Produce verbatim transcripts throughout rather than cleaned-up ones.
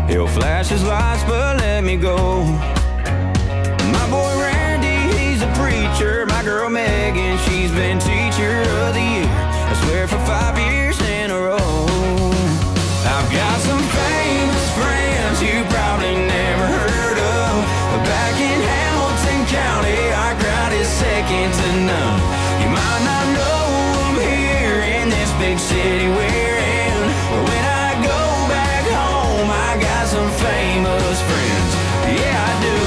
He'll flash his lights but let me go. My boy Randy, he's a preacher. My girl Megan, she's been teacher of the year, I swear for five years in a row. I've got some famous friends you probably never heard of, but back in Hamilton County, our crowd is second to none. You might not know them here in this big city we're in, but when I go back home, I got some famous friends. Yeah, I do.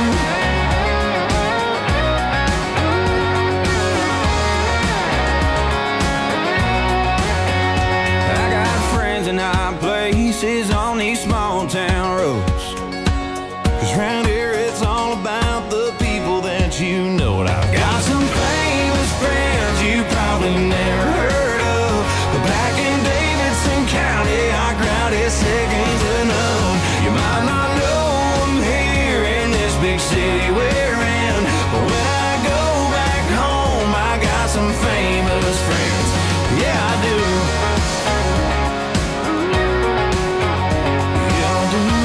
I got friends in high places on these small town roads, 'cause round here it's all about the people that you know. And I've got some famous friends you probably never heard of, but back in Davidson County, our crowd is second to none. You might not know them here in this big city we're in, but when I go back home, I got some famous friends. Yeah, I do. Yeah, I do.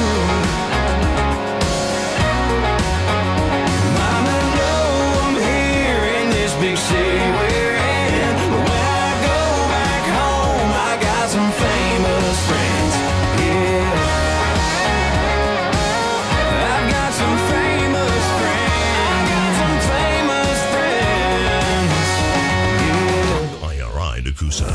Might not know them here in this big city we're in, but when I go back home, I got some famous friends. Yeah, I've got some famous friends. I got some famous friends. Yeah. I R I Nakusa.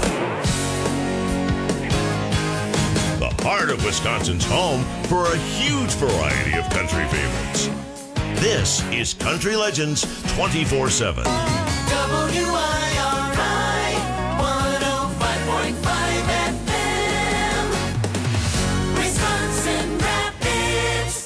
The heart of Wisconsin's home for a huge variety of country favorites. This is Country Legends twenty-four seven. W I R I one oh five point five F M, Wisconsin Rapids.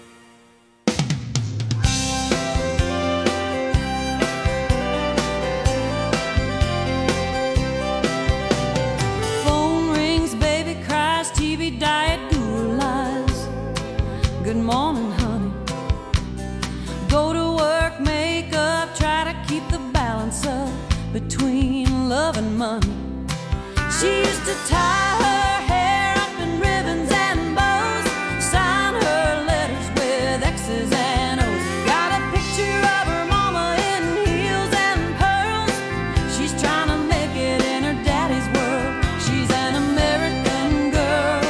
Phone rings, baby cries, T V diet, guru lies. Good morning, honey. Go to work, make up, try to keep the balance up between love and money. She used to tie her hair up in ribbons and bows, sign her letters with X's and O's. Got a picture of her mama in heels and pearls. She's trying to make it in her daddy's world. She's an American girl,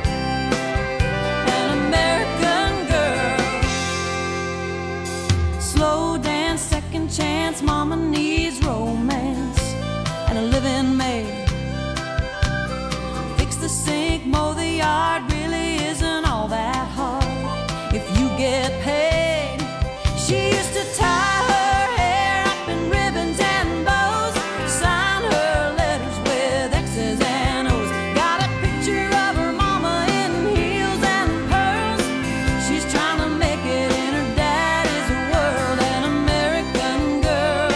an American girl. Slow dance, second chance, mama needs romance and a living maid. Fix the sink, mow the yard, really isn't all that hard if you get paid. She used to tie her hair up in ribbons and bows, sign her letters with X's and O's. Got a picture of her mama in heels and pearls. She's trying to make it in her daddy's world. An American girl,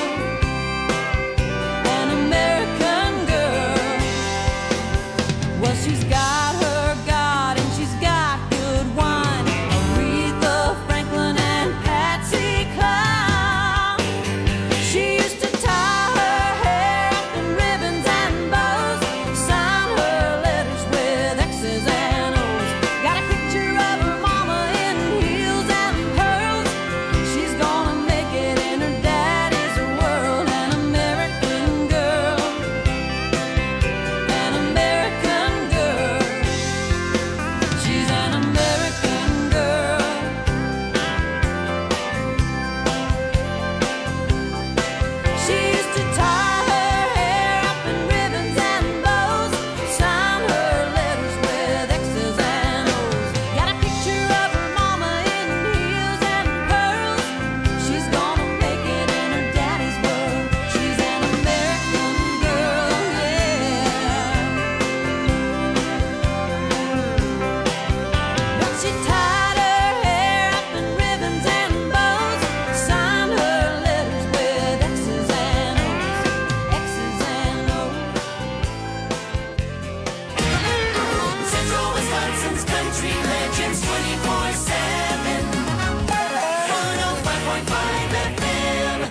an American girl. Well, she's got her God and she's got good wine. Aretha Franklin and Patsy Cline. She used to tie her hair up in ribbons and bows, sign her letters with X's and O's. Got a picture of her mama in heels and pearls. She's gonna make it in her daddy's world. An American girl, an American girl. She's an American girl. She used to tie her hair up in ribbons and bows, sign her letters with X's and O's. Got a picture of her mama in heels and pearls. She's gonna make it in her daddy's world. She's an American girl, yeah. But she tied her hair up in ribbons and bows, signed her letters with X's and O's, X's and O's. Central Wisconsin's Country Legends twenty-four seven, one oh five point five F M.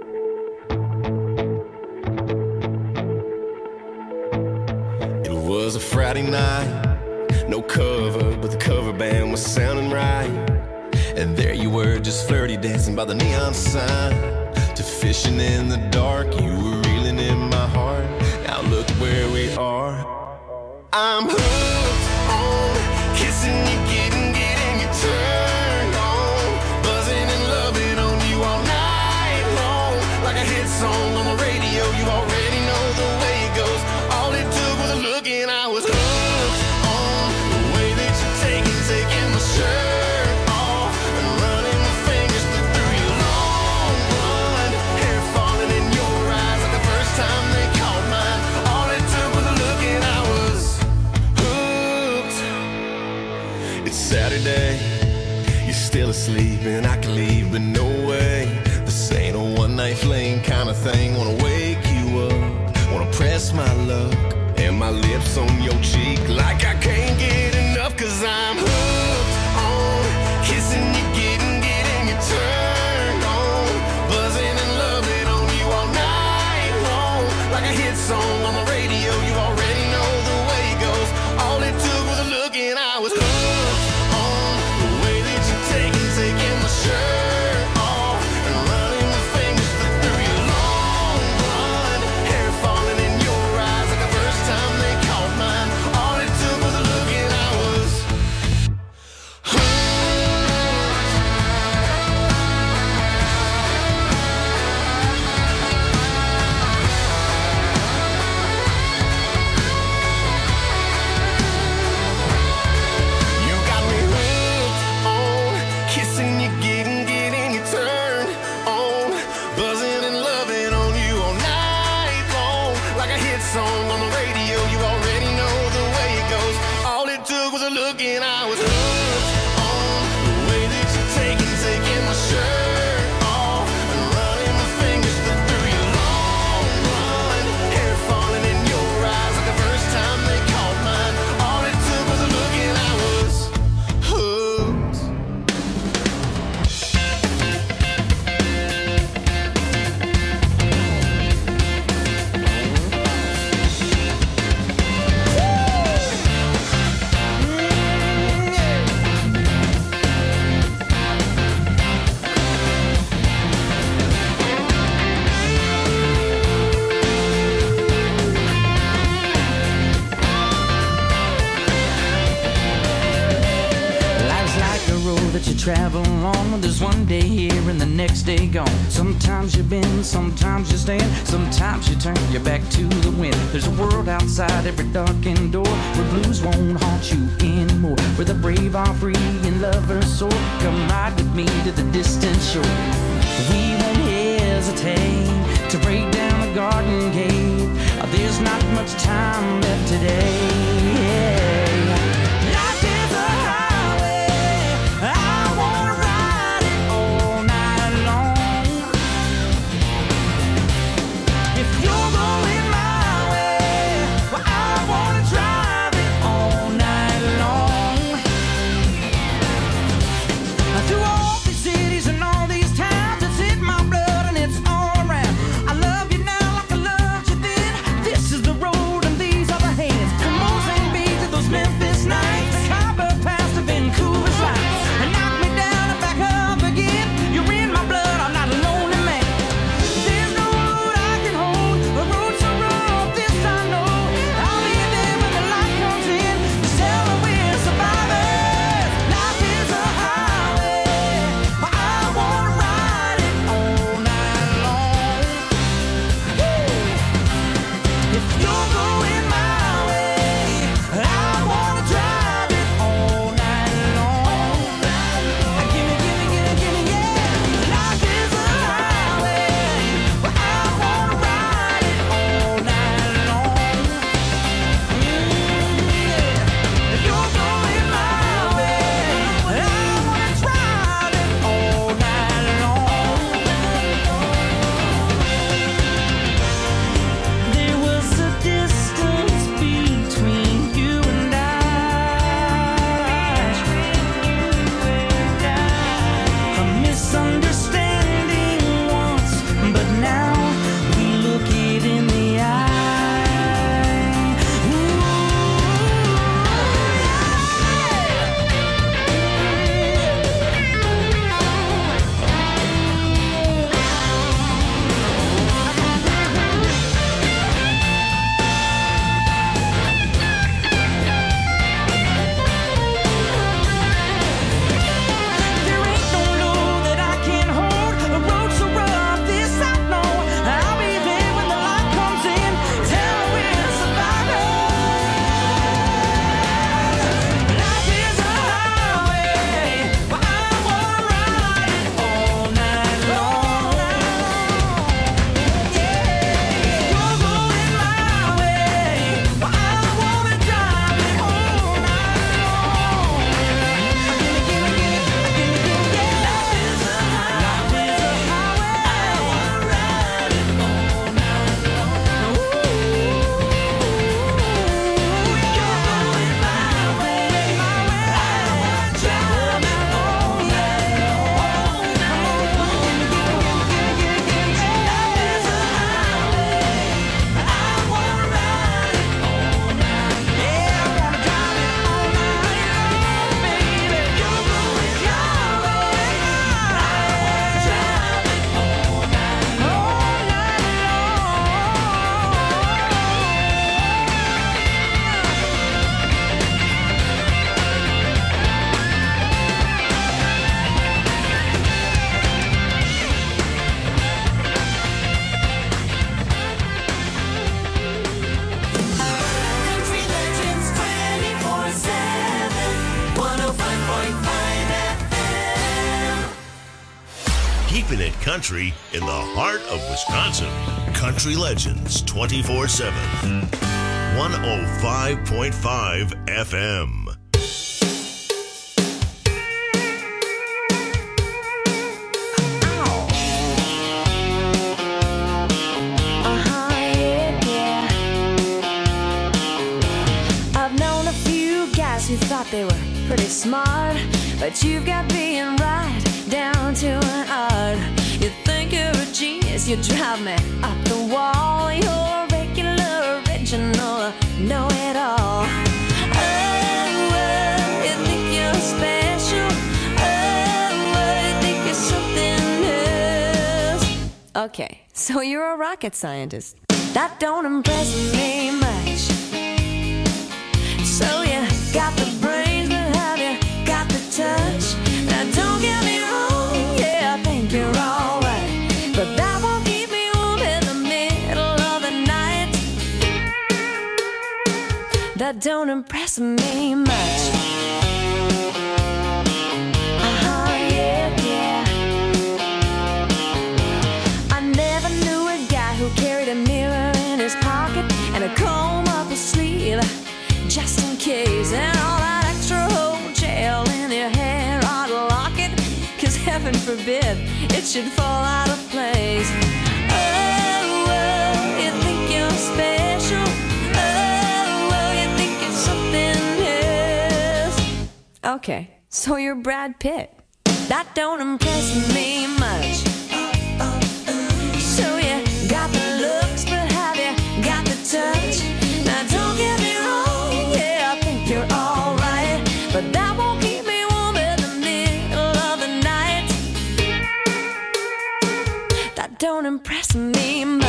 It was was a Friday night, no cover, but the cover band was sounding right. And there you were, just flirty dancing by the neon sign. To fishing in the dark, you were reeling in my heart. Now look where we are. I'm hooked on kissing you, getting, getting you turned on, buzzing and loving on you all night long. Like a hit song on the radio, you already know the way it goes. All it took was a look and I was hooked on the way that you're taking, taking my shirt off and running my fingers through your long blonde hair, falling in your eyes like the first time they caught mine. All it took was a look and I was hooked. It's Saturday, you're still asleep and I can leave, but no way. This ain't a one night fling kind of thing. Wanna wake you up, wanna press my luck and my lips on your cheek like I can't get enough. Cause I'm hooked on kissing you, getting, getting you turned on, buzzing and loving on you all night long. Like a hit song on the radio, you already know the way it goes. All it took was a look and I was hooked on the way that you're taking, taking my shirt off and running my fingers through your long blonde hair, falling in your eyes like the first time they caught mine. All it took was a look and I was hooked. You got me hooked on kissing you, getting, getting you turned on, buzzing and loving on you all night long. Like a hit song on the radio, you already know the way it goes. All it took was a look and I was hooked on the way that you're taking, taking my shirt off and running my fingers through your long blonde hair, falling in your eyes like the first time they caught mine. All it took was a look and I was hooked. Life's like a road that you travel on. There's one day here and the next day gone. Sometimes you bend, sometimes you stand, sometimes you turn your back to the wind. There's a world outside every darkened door where blues won't haunt you anymore, where the brave are free and lovers soar. Come ride with me to the distant shore. We won't hesitate to break down the garden gate. There's not much time left today. Life is a highway, I wanna ride it all night long. If you're going my way, well, I wanna drive it all night long. Through all these cities and all these towns, it's in my blood and it's all around. I love you now like I loved you then. country in the heart of Wisconsin. Country Legends twenty-four seven. one oh five point five F M. Who thought they were pretty smart, but you've got being right down to an art. You think you're a genius, you drive me up the wall. You're regular, original, know-it-all. Oh, oh, you think you're special. Oh, oh, you think you're something else. Okay, so you're a rocket scientist. That don't impress me much. So you got the brains, but have you got the touch? Now don't get me wrong, yeah, I think you're alright, but that won't keep me warm in the middle of the night. That don't impress me much. Uh-huh, yeah, yeah. I never knew a guy who carried a mirror in his pocket and a comb up his sleeve, just in case, and all that extra whole gel in your hair ought to lock it, cause heaven forbid it should fall out of place. Oh, oh, you think you're special. Oh, oh, you think it's something else. Okay, so you're Brad Pitt. That don't impress me much. So you got the looks, but have you got the touch? Now don't get me wrong, yeah, I think you're alright, but that won't keep me warm in the middle of the night. That don't impress me much.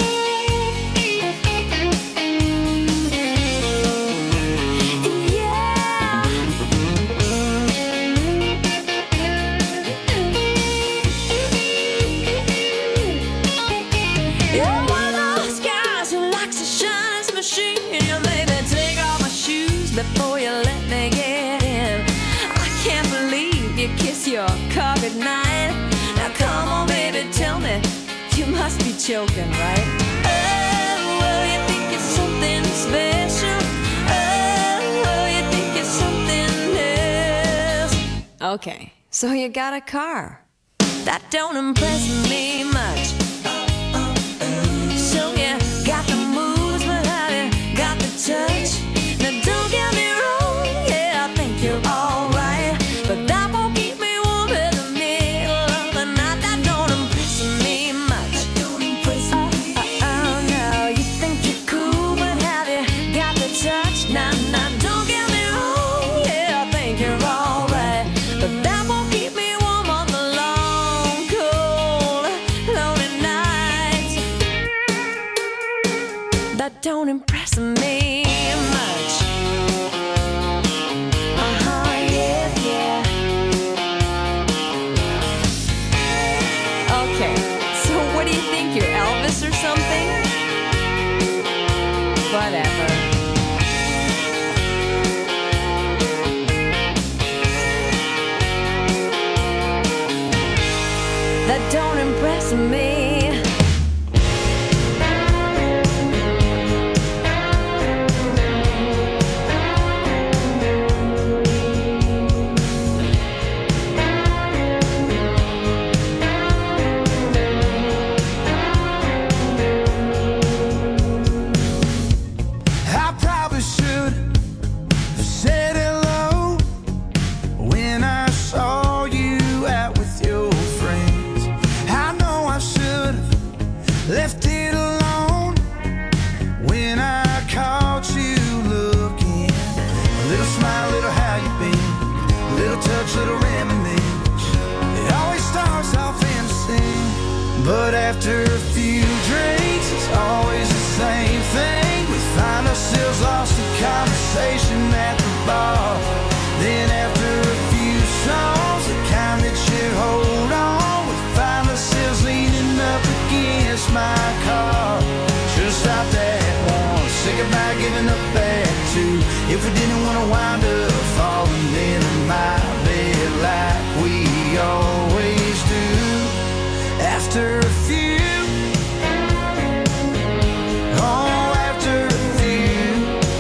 Yeah. Before you let me get in, I can't believe you kiss your car goodnight. Now come on, baby, tell me, you must be joking, right? Oh, oh, you think it's something special. Oh, oh, you think it's something else. Okay, so you got a car. That don't impress me much. So you got the moves, but have you got the touch? Now don't get me wrong, yeah, I think you're alright, but that won't keep me warm in the middle of the night. That don't impress me much. That don't impress me. Oh, oh, oh, no, you think you're cool, but have you got the touch? Nah, nah, don't get me wrong, yeah, I think you're alright, but that won't keep me warm on the long, cold, lonely nights. That don't impress me much. Uh-huh, yeah, yeah. Okay, so what do you think, you're Elvis or something? Whatever. That don't impress me. Left it alone when I caught you looking. A little smile, a little how you been, a little touch, little reminisce. It always starts off innocent, but after a few drinks, it's always the same thing. We find ourselves lost in conversation at the bar. Then after a few songs, the kind that you hold on, we find ourselves leaning up against my car. Should've stopped at one, say goodbye, giving up at two. If we didn't want to wind up falling into my bed like we always do. after a few. Oh, after a few.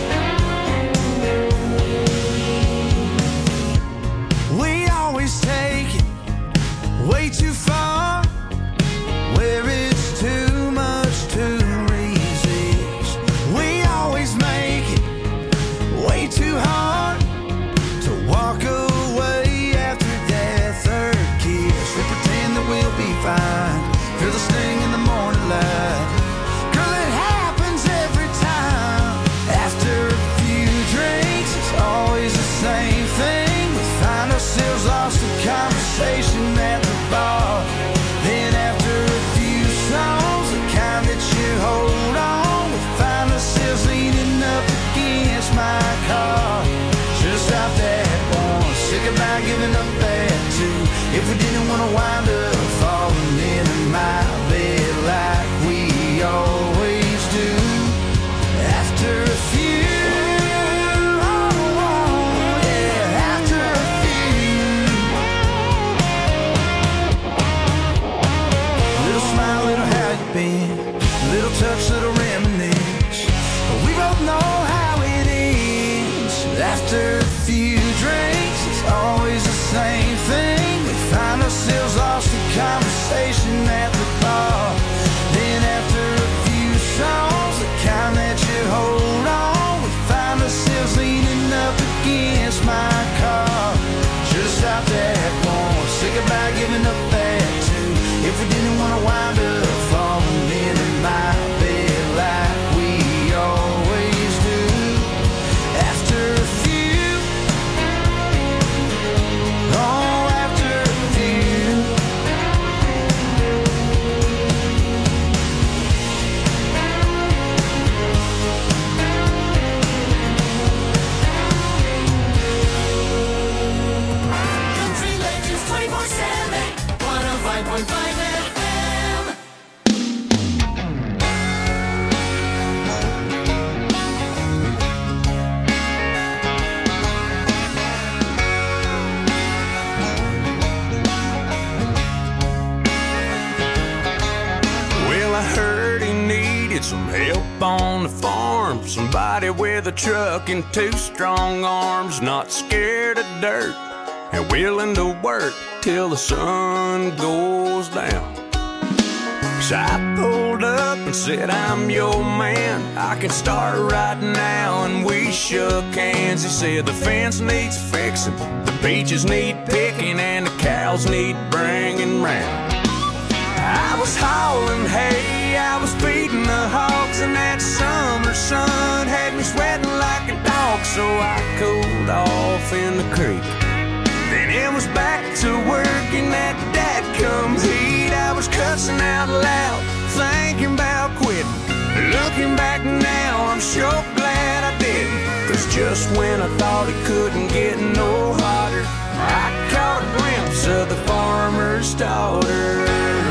We always take it way too far, where it's too much to resist. We always make it way too hard to walk away after that third kiss. We pretend that we'll be fine, feel the sting in the morning light. Girl, it happens every time. After a few drinks, it's always the same thing. We find ourselves lost in conversation at the bar. Then after a few songs, the kind that you hold on, we find ourselves leaning up against my car. Should've stopped that once, say goodbye, giving up that two. If we didn't wanna wind up falling into my bed like we always do. After a few, oh, yeah, after a few. Little smile, little how you been, little touch, little reminisce. But we both know how it ends. After a few drinks, it's always the same thing. We find ourselves lost in conversation at the bar. Then after a few songs, the kind that you hold on, we find ourselves leaning up against my car. Should've stopped that once, say goodbye, giving up that two. If we didn't wanna wind up falling into my bed like we always do. After a few, oh, after a few. Country Legends twenty-four seven, one oh five point five F M. Well, I heard he needed some help on the farm. Somebody with a truck and two strong arms, not scared of dirt and willing to work till the sun goes down. So I pulled up and said, I'm your man, I can start right now. And we shook hands. He said the fence needs fixing, the beaches need picking, and the cows need bringing round. I was hauling hay, I was feeding the hogs, and that summer sun had me sweating like a dog. So I cooled off in the creek. Then it was back to work in that dadgum heat. I was cussing out loud, thinking about quitting. Looking back now, I'm sure glad I didn't. Cause just when I thought it couldn't get no hotter, I caught a glimpse of the farmer's daughter.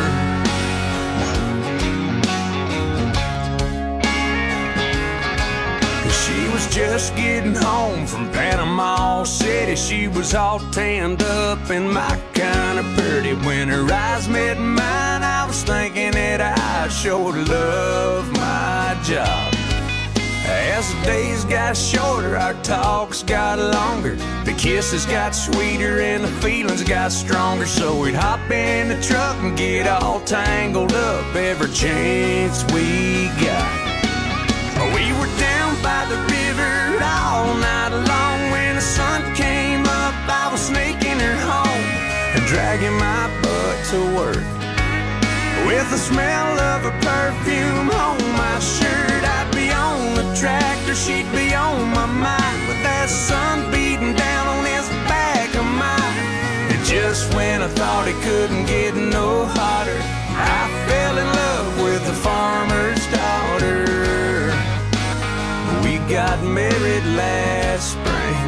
She was just getting home from Panama City. She was all tanned up and my kind of pretty. When her eyes met mine, I was thinking that I sure love my job. As the days got shorter, our talks got longer. The kisses got sweeter and the feelings got stronger. So we'd hop in the truck and get all tangled up every chance we got. We were down by the river all night long. When the sun came up, I was sneaking her home and dragging my butt to work. With the smell of her perfume on my shirt, I'd be on the tractor, she'd be on my mind, with that sun beating down on his back of mine. And just when I thought it couldn't get no hotter, I fell in love with the farmer's daughter. We got married last spring.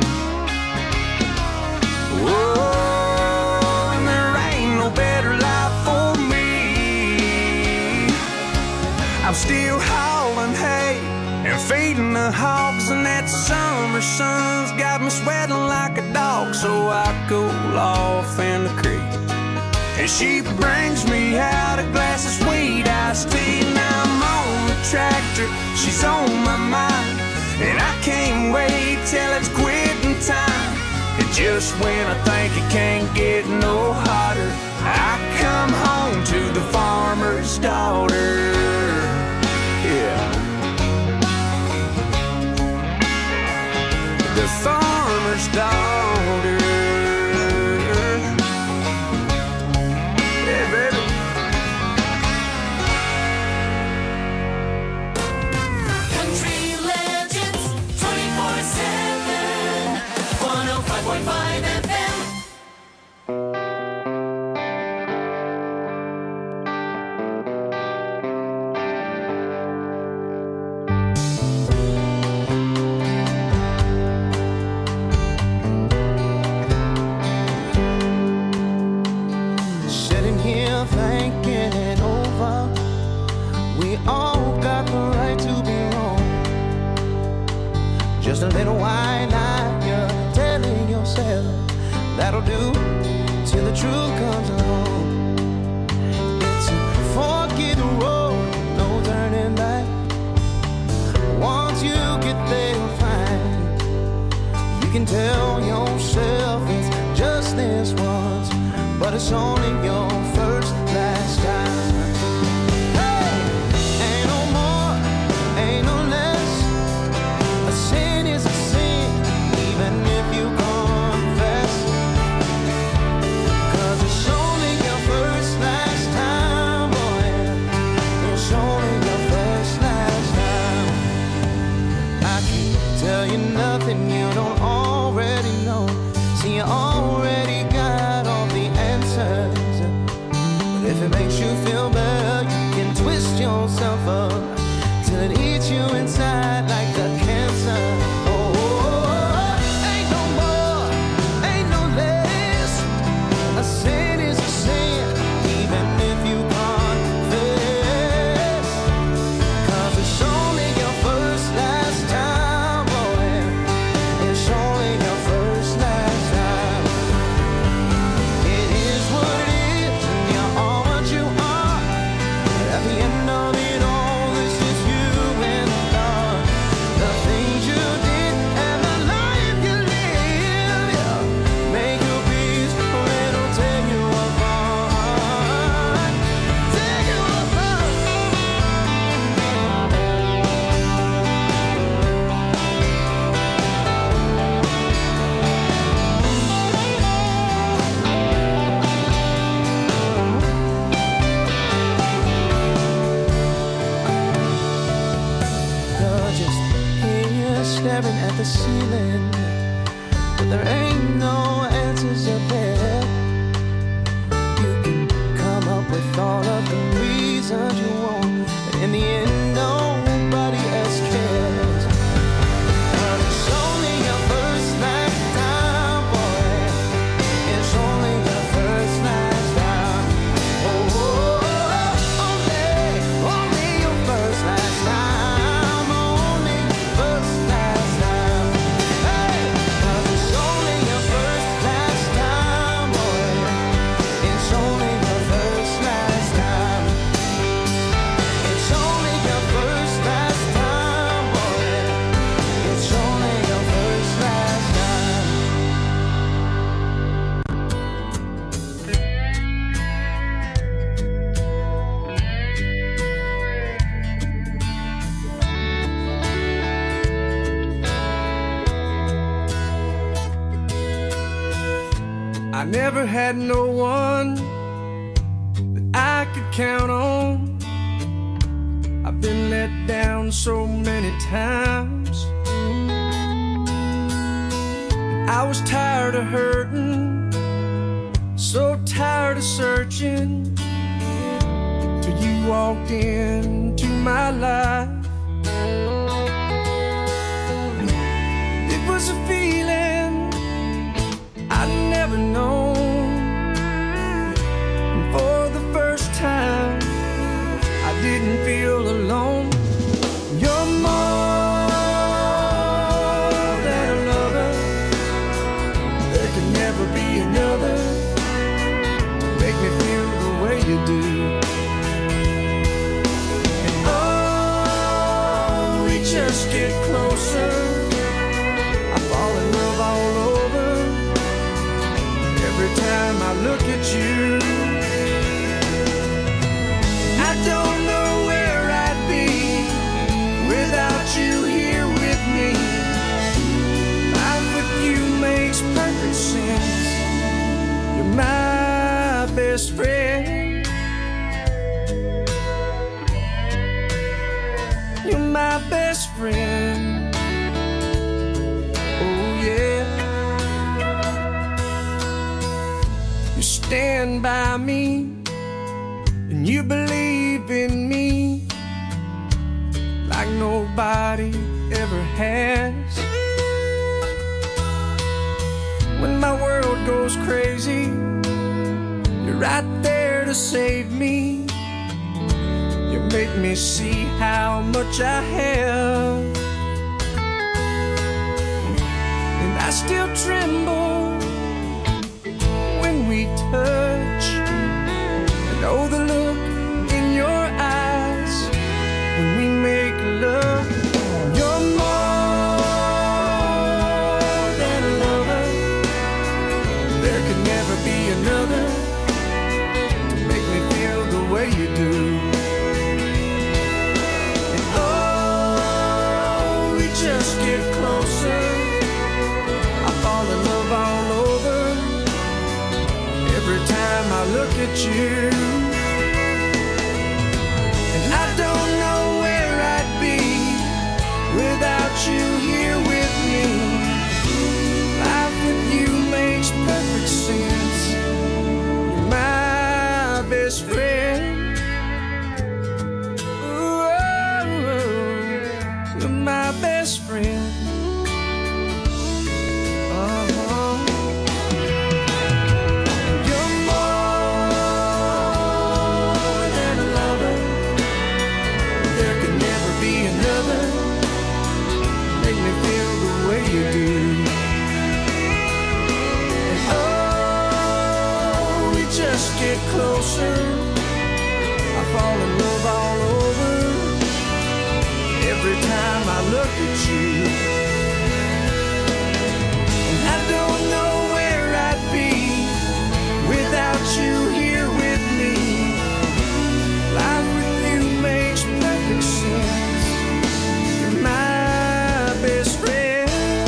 Whoa, and there ain't no better life for me. I'm still hauling hay and feeding the hogs, and that summer sun's got me sweating like a dog. So I cool off in the creek. And she brings me out a glass of sweet iced tea. Now I'm on the tractor, she's on my mind, and I can't wait till it's quitting time. And just when I think it can't get no hotter, I come home to the farmer's daughter. Yeah. The farmer's daughter. Yeah, baby. Country Legends twenty-four seven, one oh five point five F M. Sitting here thinking it over. We all got the right to be wrong. Just a little white lie you're telling yourself that'll do till the truth comes along. It's a fork in the road, no turning back. Once you get there, you'll find you can tell yourself it's just this once, but it's only your first, last time. Hey, ain't no more, ain't no less. A sin is a sin, even if you confess. 'Cause it's only your first, last time, boy. It's only your first, last time. I can't tell you nothing you don't already know. See, you already got all the answers. But if it makes you feel better, you can twist yourself up till it eats you inside like a cancer. Oh, oh, oh, ain't no more, ain't no less. A sin is a sin, even if you confess. 'Cause it's only your first, last time, boy. It's only your first, last time. It is what it is, and you're all what you are. But at the end of it all, this is you and God. The things you did and the life you live, yeah. Make your peace, or it'll take you apart. Take you apart. You're just here staring at the ceiling, but there ain't no answers up there. You can come up with all of the reasons you want, but in the end, nobody else cares. But it's only your first, last time, boy. It's only your first, last time. Oh, oh, oh, only, only your first, last time. Only first, last time. Hey, 'cause it's only your first, last time, boy. It's only your first, last time. It's only your first, last time, boy. It's only your first, last time. I never had no one that I could count on. I've been let down so many times. I was tired of hurting, so tired of searching, till you walked into my life. It was a feeling I'd never known. And for the first time, I didn't feel alone. You're more than a lover. There can never be another to make me feel every time I look at you. I don't know where I'd be without you here with me. Life with you makes perfect sense. You're my best friend. You're my best friend. Oh yeah. You stand by me and you believe in me like nobody ever has. When my world goes crazy, you're right there to save me. You make me see how much I have, and I still tremble when we touch. I know the look in your eyes when we make love. You're more than a lover. There could never be another to make me feel the way you do. And oh, we just get closer. I fall in love all over every time I look at you. And I don't know where I'd be without you here with me. Life with you makes perfect sense. You're my best friend. Ooh, you're my best friend. Uh-huh. You're more than a lover. There could never be another. Make me feel the way you do. And oh, we just get closer. I fall in love all over every time I look at you. And I don't know where I'd be without you here with me. Life with you makes perfect sense. You're my best friend.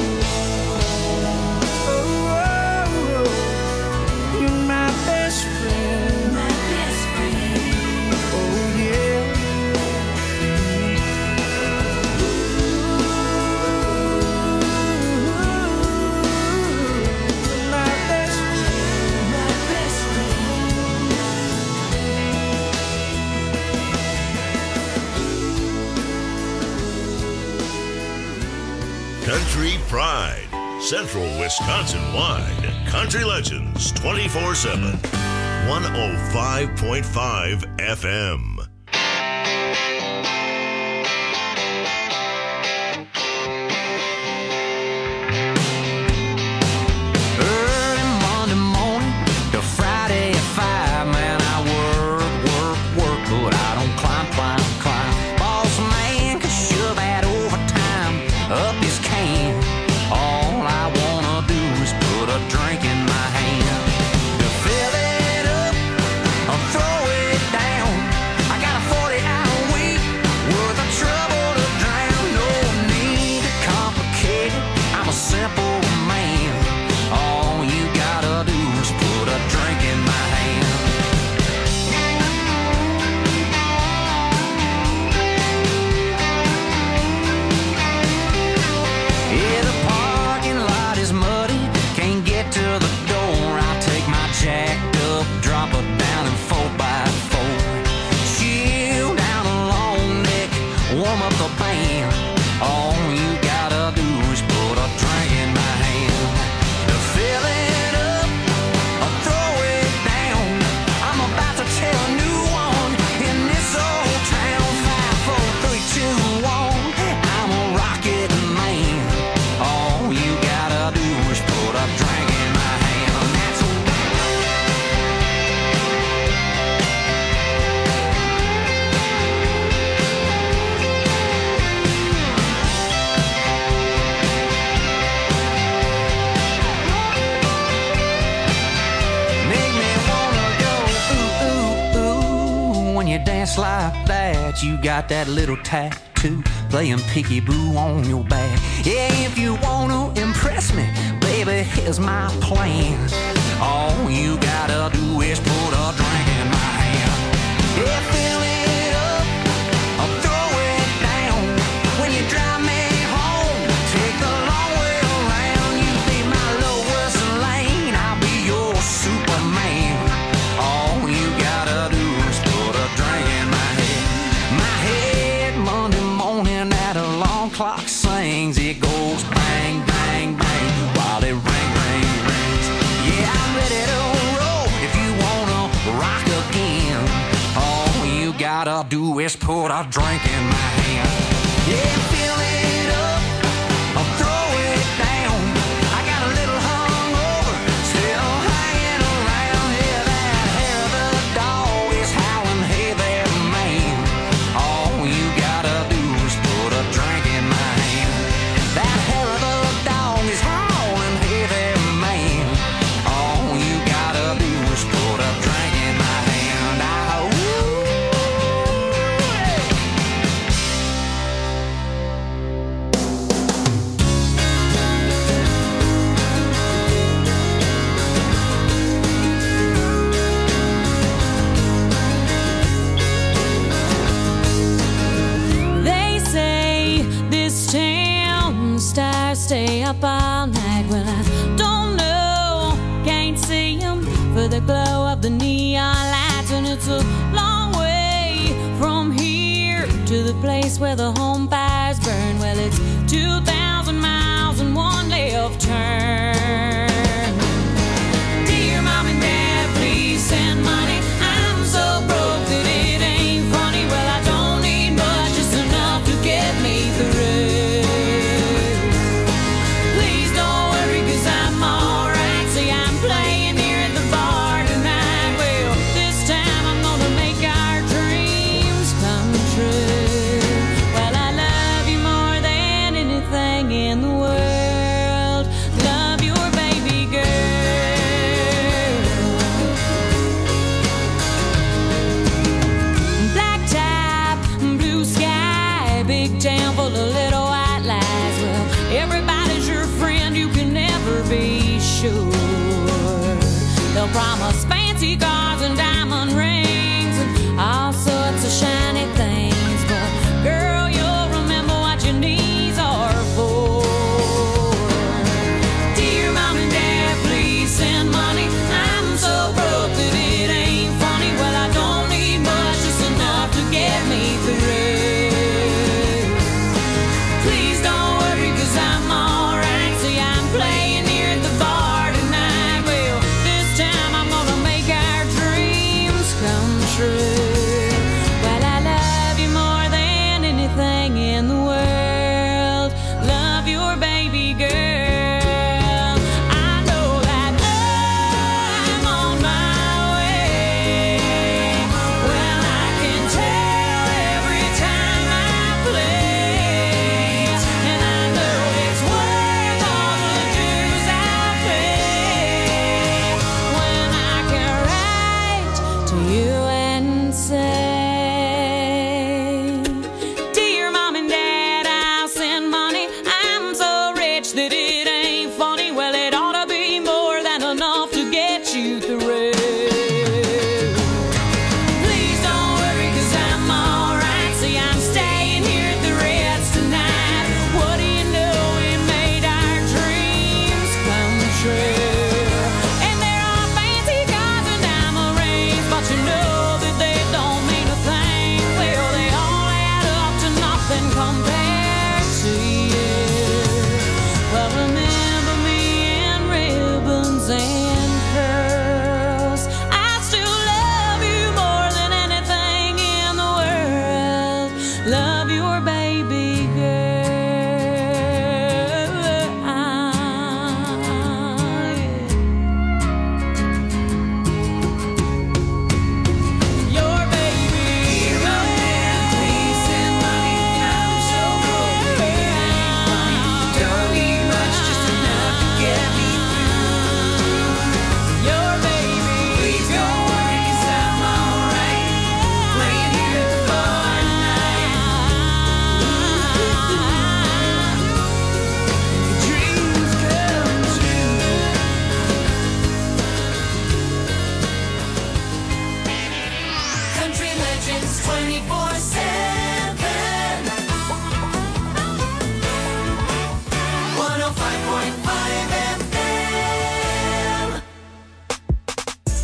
Oh, oh, oh. You're my best friend. My best friend. Oh yeah. You're my best friend. My best friend. Country Pride, Central Wisconsin wide. Country Legends twenty-four seven. one oh five point five F M. Early Monday morning to Friday at five, man, I work, work, work, but I don't climb, climb, climb. Boss man can shove that overtime up his can. All I wanna do is put a drink in my hand. To fill it up or throw it down, I got a forty hour week worth of trouble to drown. No need to complicate it, I'm a simple man. All you gotta do is put a drink in my hand. ass like that, you got that little tattoo playing peekaboo on your back. Yeah, if you wanna impress me, baby, here's my plan. All you gotta do is put a drink in my hand. Yeah, fill it up, I'll throw it down. When you drive me home, take the long way around. You be my lowest lane, I'll be your Superman. All you gotta do is put a drink in my head. My head Monday morning at alarm clock sings. It goes bang, bang, bang while it ring, ring, rings. Yeah, I'm ready to roll if you wanna rock again. All you gotta do is put a drink in my hand. Yeah, fill it up, I'll throw it down. I got a little hungover, still hanging around. Yeah, that hair of the dog is howling, hey there, man. All you gotta do is put a drink in my hand. That hair of the dog is howling, hey there, man. All you gotta do is put a drink in my hand. Ah, ooh, hey. They say this town stars stay up all night. Well, I don't know, can't see 'em for the glow of the neon lights. And it's a long way from here to the place where the home fires burn. Well, it's two thousand miles and one left turn. Dear mom and dad, please send money. I'm so broke that it ain't funny. Well, I don't need much, just enough to get me through. Please don't worry, cause I'm alright. See, I'm playing here at the bar tonight. Well, this time I'm gonna make our dreams come true. Well, I love you more than anything in the world. Love your baby girl. Black top, blue sky, big town full of little white lies. Well, everybody's your friend, you can never be sure. They'll promise fancy cars and diamond rings and all sorts of shiny things. But girl, you'll remember what your knees are for. Dear mom and dad, please send money. I'm so broke that it ain't funny. Well, I don't need much, just enough to get me through. Please don't worry, cause I'm alright. See, I'm playing here at the bar tonight. Well, this time I'm gonna make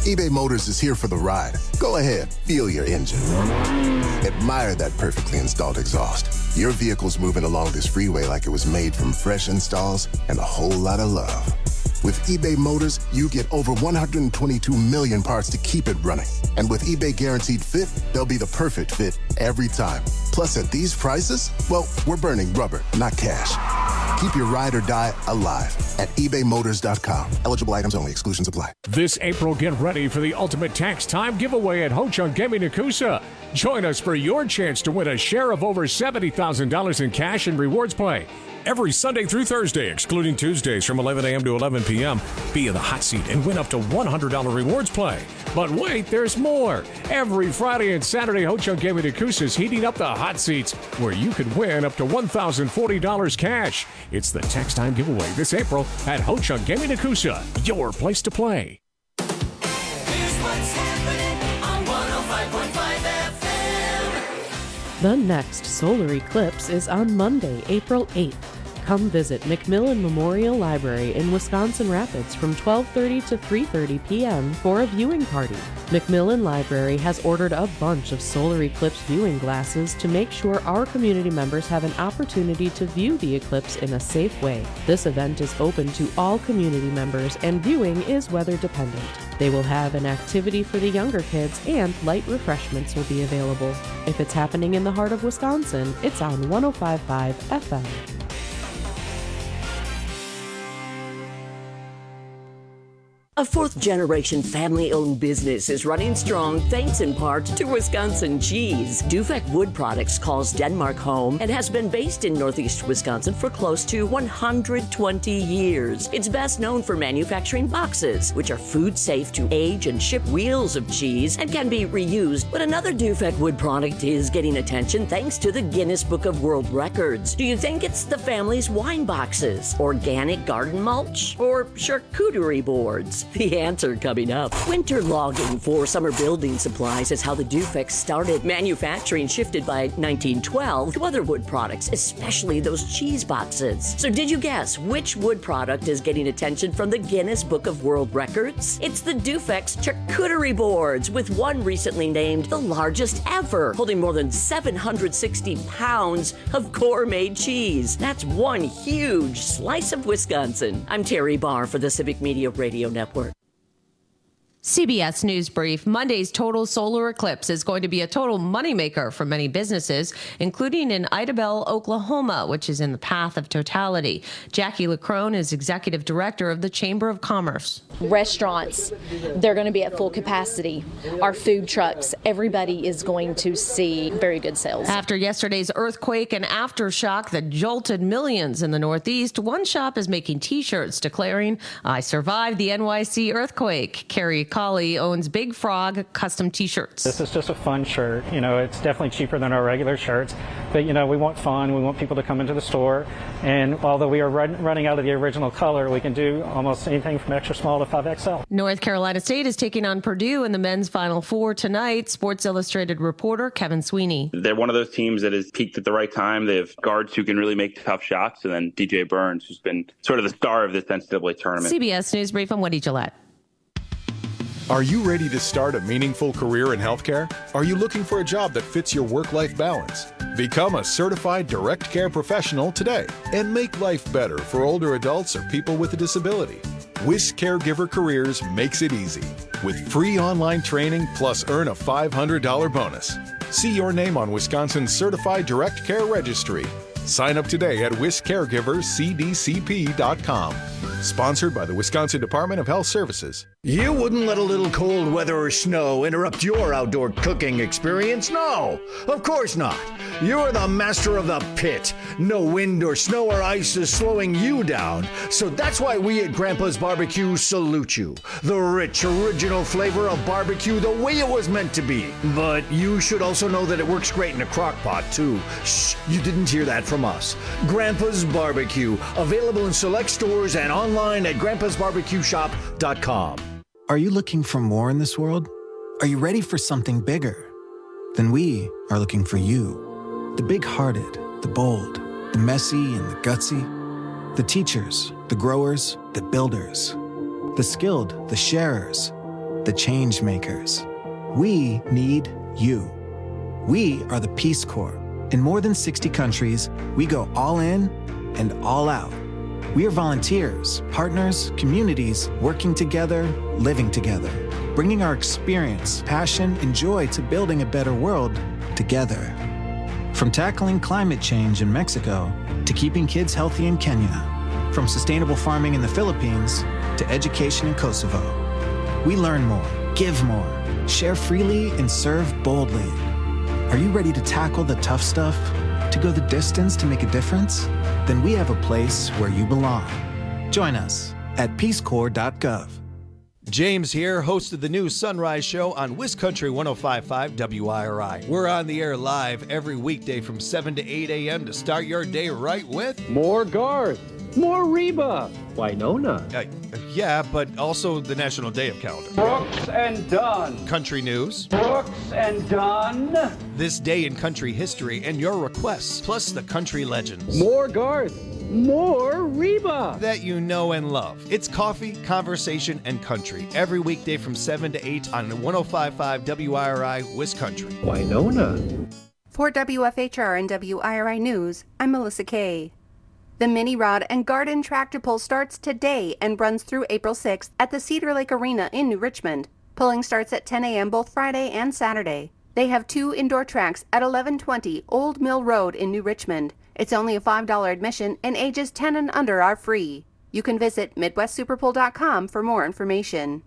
eBay Motors is here for the ride. Go ahead, feel your engine. Admire that perfectly installed exhaust. Your vehicle's moving along this freeway like it was made from fresh installs and a whole lot of love. With eBay Motors, you get over one hundred twenty-two million parts to keep it running. And with eBay Guaranteed Fit, they'll be the perfect fit every time. Plus, at these prices, well, we're burning rubber, not cash. Keep your ride or die alive at ebay motors dot com. Eligible items only. Exclusions apply. This April, get ready for the ultimate tax time giveaway at Ho-Chunk Gaming Nakusa. Join us for your chance to win a share of over seventy thousand dollars in cash and rewards play. Every Sunday through Thursday, excluding Tuesdays from eleven a.m. to eleven p.m. Be in the hot seat and win up to one hundred dollars rewards play. But wait, there's more. Every Friday and Saturday, Ho-Chunk Gaming Nakusa is heating up the hot seats where you could win up to one thousand forty dollars cash. It's the tax time giveaway this April at Ho-Chunk Gaming Nakusa, your place to play. Here's what's happening on one oh five point five F M. The next solar eclipse is on Monday, April eighth. Come visit McMillan Memorial Library in Wisconsin Rapids from twelve thirty to three thirty p.m. for a viewing party. McMillan Library has ordered a bunch of solar eclipse viewing glasses to make sure our community members have an opportunity to view the eclipse in a safe way. This event is open to all community members and viewing is weather dependent. They will have an activity for the younger kids and light refreshments will be available. If it's happening in the heart of Wisconsin, it's on one oh five point five F M. A fourth-generation family-owned business is running strong thanks in part to Wisconsin cheese. Dufek Wood Products calls Denmark home and has been based in northeast Wisconsin for close to one hundred twenty years. It's best known for manufacturing boxes, which are food-safe to age and ship wheels of cheese and can be reused. But another Dufek Wood product is getting attention thanks to the Guinness Book of World Records. Do you think it's the family's wine boxes, organic garden mulch, or charcuterie boards? The answer coming up. Winter logging for summer building supplies is how the Dufek started. Manufacturing shifted by nineteen twelve to other wood products, especially those cheese boxes. So did you guess which wood product is getting attention from the Guinness Book of World Records? It's the Dufek's charcuterie boards, with one recently named the largest ever, holding more than seven hundred sixty pounds of gourmet cheese. That's one huge slice of Wisconsin. I'm Terry Barr for the Civic Media Radio Network. C B S News Brief. Monday's total solar eclipse is going to be a total moneymaker for many businesses, including in Idabel, Oklahoma, which is in the path of totality. Jackie LaCrone is executive director of the Chamber of Commerce. Restaurants, they're going to be at full capacity. Our food trucks, everybody is going to see very good sales. After yesterday's earthquake and aftershock that jolted millions in the Northeast, one shop is making T-shirts declaring, "I survived the N Y C earthquake." Carrie Colley owns Big Frog custom T-shirts. This is just a fun shirt. You know, it's definitely cheaper than our regular shirts, but you know, we want fun. We want people to come into the store, and although we are run, running out of the original color, we can do almost anything from extra small to five X L. North Carolina State is taking on Purdue in the men's Final Four tonight. Sports Illustrated reporter Kevin Sweeney. They're one of those teams that has peaked at the right time. They have guards who can really make tough shots, and then D J Burns, who's been sort of the star of this N C double A tournament. C B S News Brief, I'm Wendy Gillette. Are you ready to start a meaningful career in healthcare? Are you looking for a job that fits your work-life balance? Become a certified direct care professional today and make life better for older adults or people with a disability. WIS Caregiver Careers makes it easy with free online training plus earn a five hundred dollars bonus. See your name on Wisconsin's Certified Direct Care Registry. Sign up today at wis caregivers c d c p dot com. Sponsored by the Wisconsin Department of Health Services. You wouldn't let a little cold weather or snow interrupt your outdoor cooking experience? No, of course not. You're the master of the pit. No wind or snow or ice is slowing you down. So that's why we at Grandpa's Barbecue salute you. The rich, original flavor of barbecue the way it was meant to be. But you should also know that it works great in a crock pot too. Shh, you didn't hear that from us. Grandpa's Barbecue, available in select stores and online at grandpas barbecue shop dot com. Are you looking for more in this world? Are you ready for something bigger? Then we are looking for you. The big-hearted, the bold, the messy and the gutsy. The teachers, the growers, the builders. The skilled, the sharers. The the change makers. We need you. We are the Peace Corps. In more than sixty countries, we go all in and all out. We are volunteers, partners, communities, working together, living together, bringing our experience, passion, and joy to building a better world together. From tackling climate change in Mexico to keeping kids healthy in Kenya, from sustainable farming in the Philippines to education in Kosovo. We learn more, give more, share freely, and serve boldly. Are you ready to tackle the tough stuff? To go the distance to make a difference? Then we have a place where you belong. Join us at peace corps dot gov. James here, host of the new Sunrise Show on WisCountry one oh five point five W I R I. We're on the air live every weekday from seven to eight a.m. to start your day right with more Garth, more Reba, Winona. Uh, yeah, but also the National Day of Calendar. Brooks and Dunn. Country news. Brooks and Dunn. This day in country history and your requests, plus the country legends. More Garth, more Reba. That you know and love. It's coffee, conversation, and country every weekday from seven to eight on one oh five point five W I R I WisCountry. Winona. For W F H R and W I R I News, I'm Melissa Kay. The Mini Rod and Garden Tractor Pull starts today and runs through April sixth at the Cedar Lake Arena in New Richmond. Pulling starts at ten a.m. both Friday and Saturday. They have two indoor tracks at eleven twenty Old Mill Road in New Richmond. It's only a five dollars admission and ages ten and under are free. You can visit midwest super pull dot com for more information.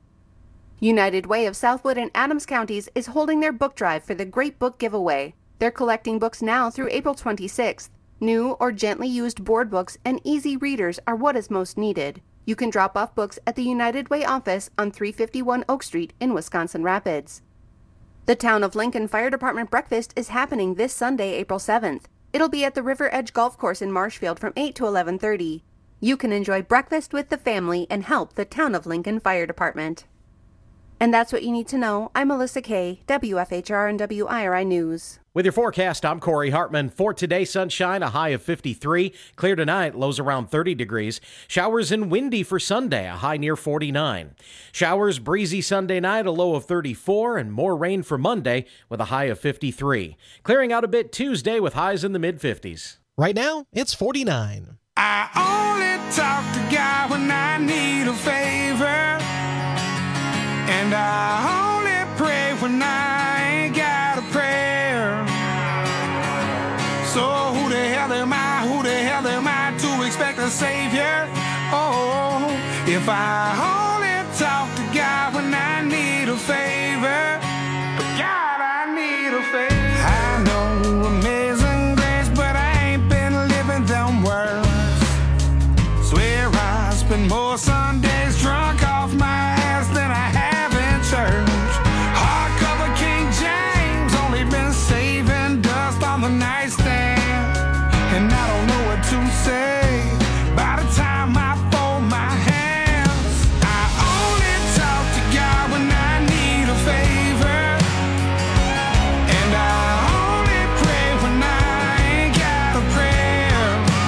United Way of Southwood and Adams Counties is holding their book drive for the Great Book Giveaway. They're collecting books now through April twenty-sixth. New or gently used board books and easy readers are what is most needed. You can drop off books at the United Way office on three fifty-one Oak Street in Wisconsin Rapids. The Town of Lincoln Fire Department Breakfast is happening this Sunday, April seventh. It'll be at the River Edge Golf Course in Marshfield from eight to eleven thirty. You can enjoy breakfast with the family and help the Town of Lincoln Fire Department. And that's what you need to know. I'm Melissa Kay, W F H R and W I R I News. With your forecast, I'm Corey Hartman. For today, sunshine, a high of fifty-three. Clear tonight, lows around thirty degrees. Showers and windy for Sunday, a high near forty-nine. Showers, breezy Sunday night, a low of thirty-four. And more rain for Monday with a high of fifty-three. Clearing out a bit Tuesday with highs in the mid-fifties. Right now, it's forty-nine. I only talk to God when I need a favor. And I only pray when I ain't got a prayer. So who the hell am I, who the hell am I to expect a savior? Oh, if I only talk to God when I need a favor. God, I need a favor. I know amazing grace, but I ain't been living them words. Swear I spend more Sundays drunk off my ass than I have in church. Hardcover King James, only been saving dust on the nightstand. And I don't know what to say by the time I fold my hands. I only talk to God when I need a favor. And I only pray when I ain't got a prayer.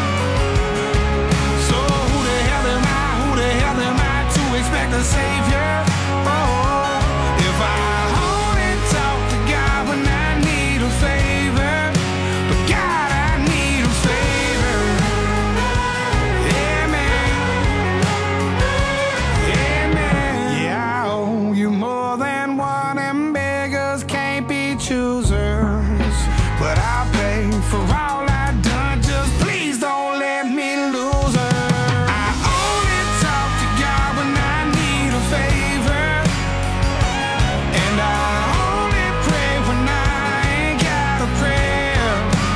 So who the hell am I, who the hell am I to expect a savior? Oh, if I only talk to God when I need a favor. But God, I need a favor. Yeah, man. Yeah, man. Yeah, I owe you more than one, and beggars can't be choosers. But I'll pay for all I've done, just please don't let me lose her. I only talk to God when I need a favor. And I only pray when I ain't got a prayer.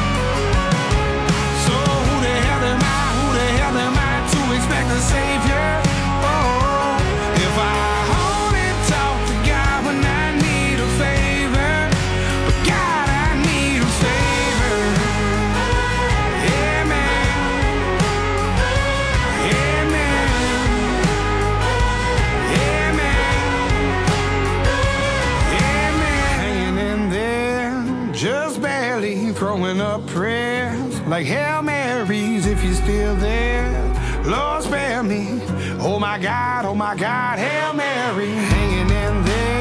So who the hell am I, who the hell am I to expect a savior? Oh, if I only talk to God when I need a favor. But God, I need a favor. Yeah, man. Yeah, man. Yeah, man. Yeah, man. Hanging in there, just barely throwing up prayers like Hail Marys if you're still there. Lord, spare me. Oh my God, oh my God, Hail Mary. Hanging in there.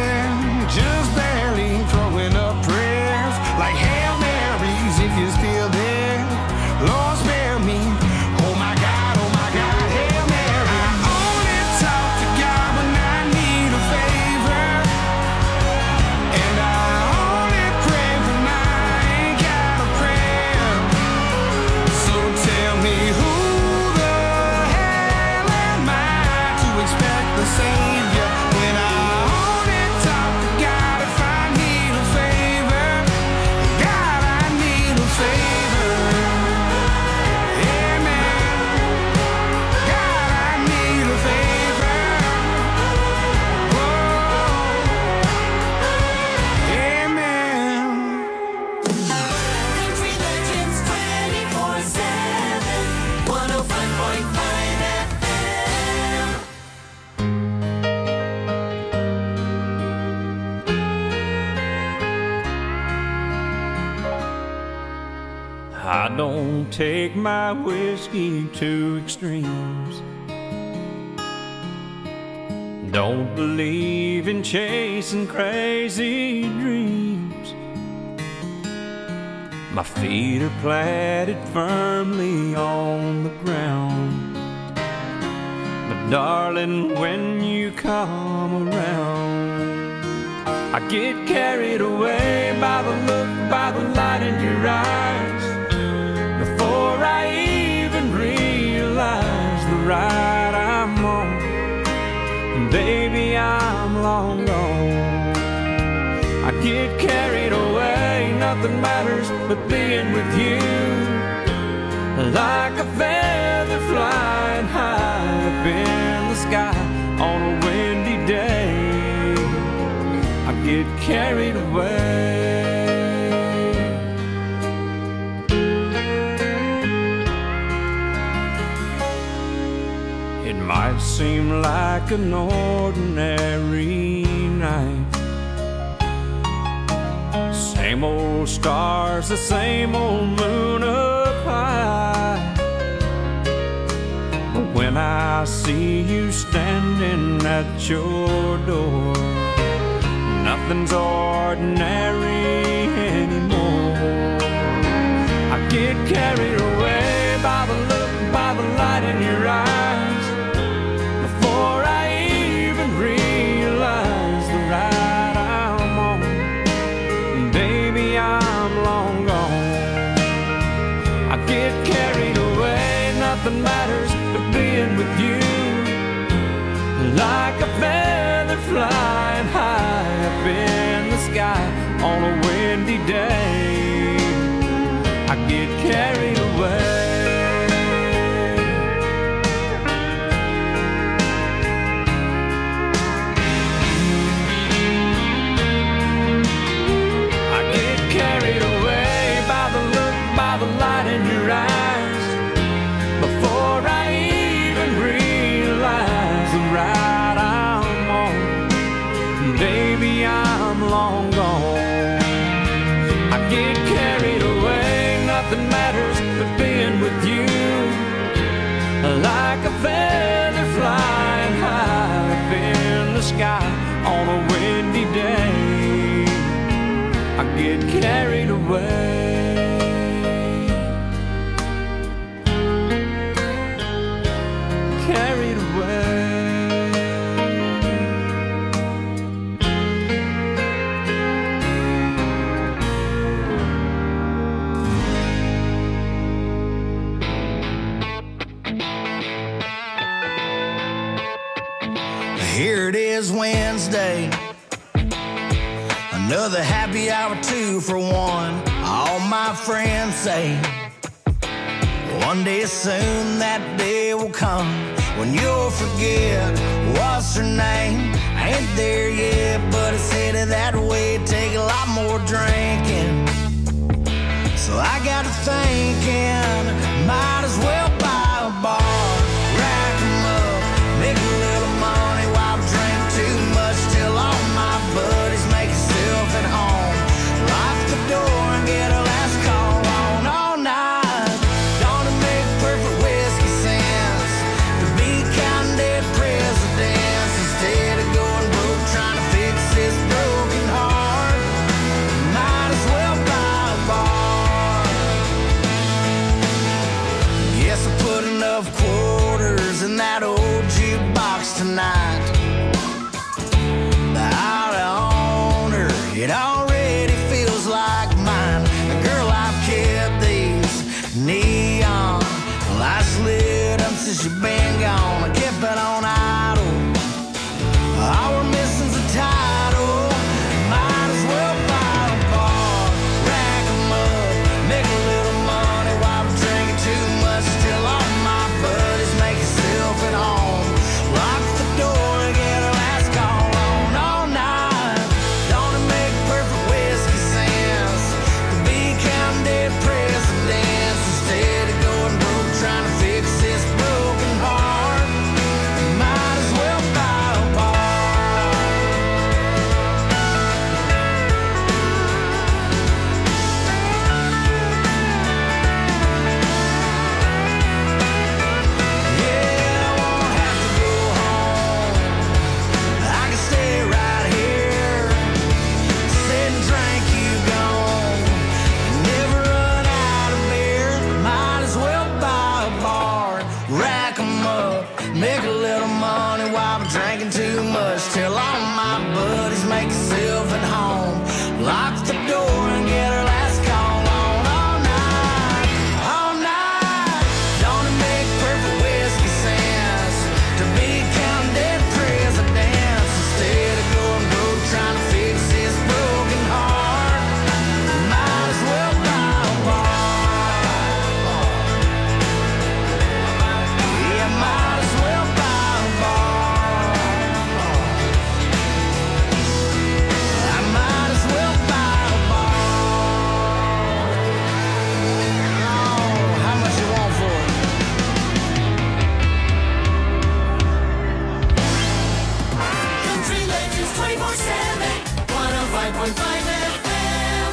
don't take my whiskey to extremes. Don't believe in chasing crazy dreams. My feet are planted firmly on the ground. But darling, when you come around, I get carried away by the look, by the light in your eyes. Before I even realize the ride I'm on, and baby, I'm long gone. I get carried away, nothing matters but being with you. Like a feather flying high up in the sky on a windy day, I get carried away. It might seem like an ordinary night, same old stars, the same old moon up high. But when I see you standing at your door, nothing's ordinary anymore. I get carried away by the look, by the light in your eyes. Before I even realize the ride I'm on, baby, I'm long gone. I get carried away, nothing matters but being with you. Like a feather flying high up in the sky on a windy day, I get carried away. Carried away by the look, by the light in your eyes. Before I even realize the ride I'm on, baby, I'm long gone. I get carried away, nothing matters but being with you. Like a feather flying high up in the sky on a windy day, I get carried away. Carried away. Here it is, Wednesday. Another happy hour, two for one. All my friends say one day soon that day will come when you'll forget what's her name. Ain't there yet, but it's headed that way. Take a lot more drinking. So I got to thinking, might as well buy a bar, rack 'em up, make a little money while I drink too much till all my buddies make itself at home. Lock the door and get a last call on all night. Don't it make perfect whiskey sense to be counting dead presidents instead of going broke trying to fix this broken heart? Might as well buy a bar. Guess I put enough quarters in that old jukebox tonight. The out of owner, it already feels like mine. Girl, I've kept these neon lights lit up since you've been gone. I kept it on idle. All we're missing's a title. Might as well buy a bar, rack 'em up, make a little money while I'm drinking too much till all my buddies make itself at home. up, make a little money while I'm drinking too much. Till all my buddies make themselves at home. Lock the door and get her last call on all night, all night. Don't it make perfect whiskey sense to be counting dead presidents instead of going broke trying to fix this broken heart? Might as well buy a bar. Yeah, might as well buy a bar. I might as well buy a bar. Oh, how much you want for it? Country Legends twenty-four seven, one oh five point five F M.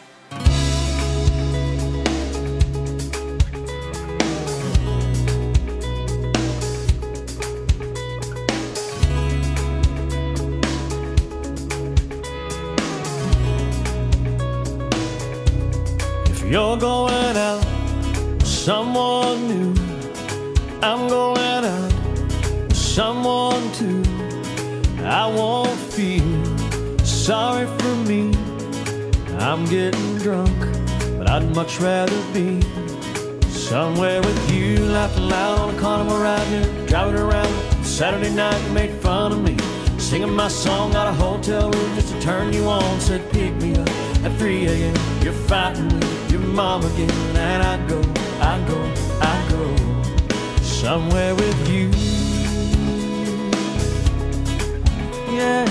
If you're going out with someone new, I'm going out with someone too. I won't feel sorry for me. I'm getting drunk, but I'd much rather be somewhere with you, laughing loud on a carnival ride here, driving around Saturday night. You made fun of me, singing my song out of hotel room just to turn you on. Said pick me up at three a.m. You're fighting with your mom again, and I go, I go, I go somewhere with you. Yeah,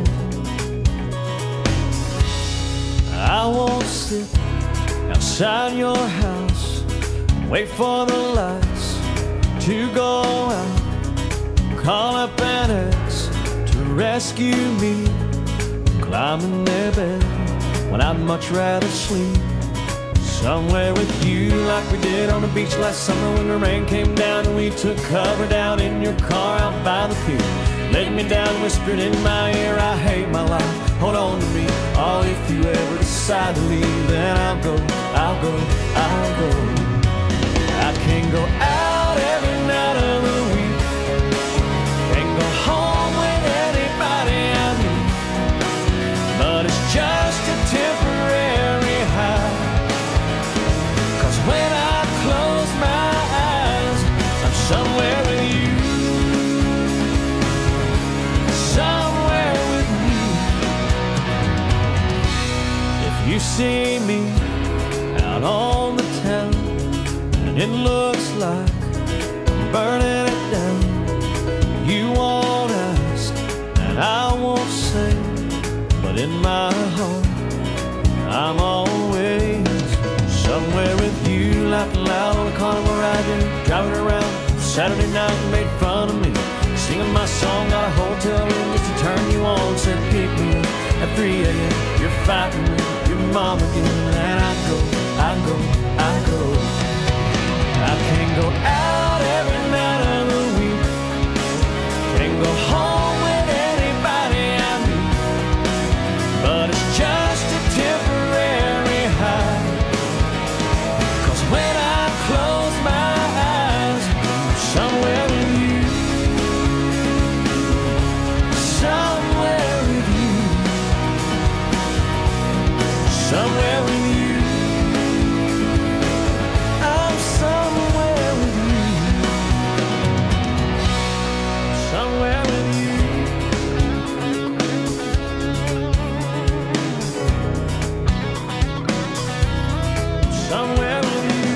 I won't sit outside your house, wait for the lights to go out, call up an ex to rescue me, climb in their bed when I'd much rather sleep somewhere with you, like we did on the beach last summer when the rain came down and we took cover down in your car out by the pier. Laid me down, whispered in my ear, I hate my life, hold on to me. Oh, if you ever decide to leave, then I'll go, I'll go, I'll go. I can go out every night of the week, can go home with anybody I meet, but it's just a temporary high. Cause when I close my eyes, I'm somewhere with you. Somewhere with you. If you see me out on the town and it looks like I'm burning it down, you won't ask and I won't say, but in my heart I'm always somewhere with you, laughing loud on a carnival ride here, driving around Saturday night. You made fun of me, singing my song out of hotel room just to turn you on. Said pick me up at three a.m. You're fighting with your mom again, and I go, I go, I go. I can go out every night of the week, can go home with anybody I meet, but it's just a temporary high. Cause when I close my eyes, I'm somewhere with you. Somewhere with you. Somewhere with you. I'm somewhere with you. Somewhere with you. Somewhere with you.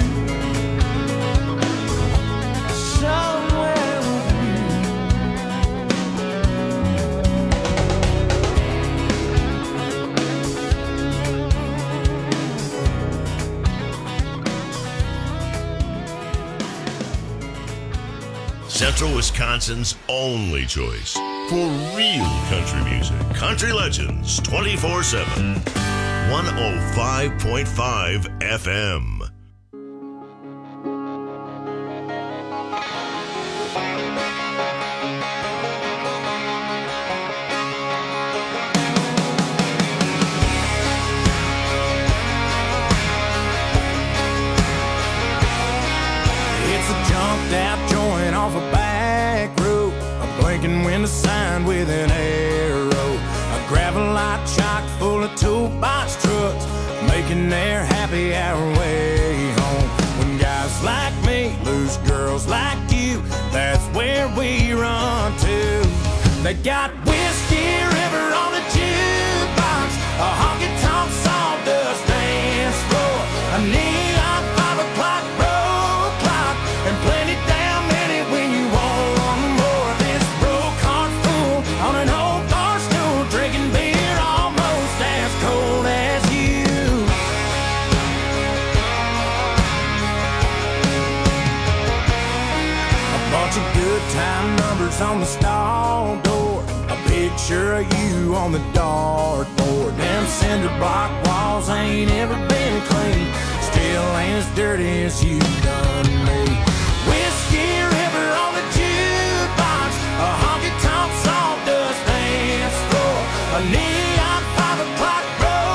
Somewhere with Central Wisconsin's only choice for real country music. Country Legends twenty-four seven. one oh five point five F M. It's a jumped out joint off a back blinking window signed with an arrow. A gravel-lot chock full of toolbox trucks, making their happy hour way home. When guys like me lose girls like you, that's where we run to. They got Whiskey River on the jukebox, a honky-tonk sawdust dance floor, a neon five o'clock road clock, and plenty damn many when you want one more. This broke heart fool on an old bar stool, drinking beer almost as cold as you. A bunch of good time numbers on the stall door, a picture of you on the dartboard. Them cinder block walls ain't ever been clean, still ain't as dirty as you done me. Whiskey River on the jukebox, a honky-tonk sawdust dance floor, a